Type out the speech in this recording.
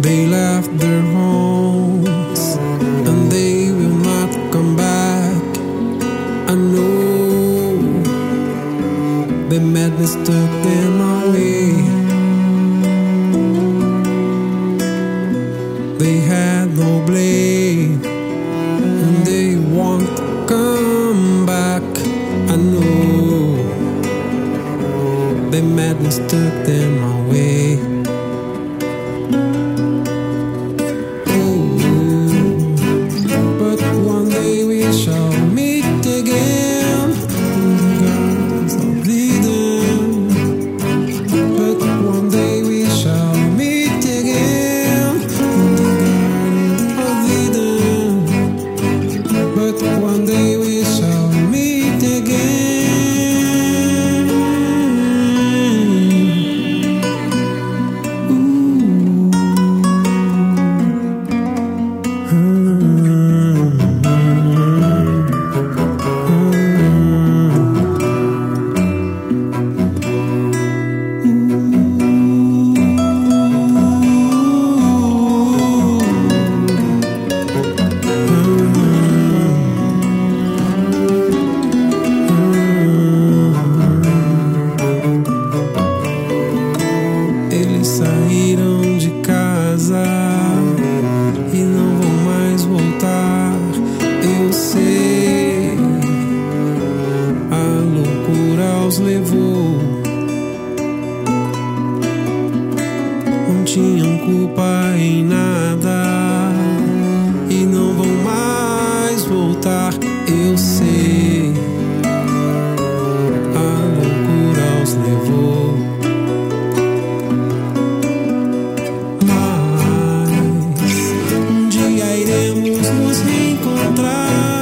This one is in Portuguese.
They left their homes and they will not come back. I know the madness took them away. They had no blame and they won't come back. I know the madness took them away. Saíram de casa e não vão mais voltar. Eu sei, a loucura os levou. Não tinham culpa em nada e não vão mais voltar. Eu sei, a loucura os levou. Iremos nos reencontrar.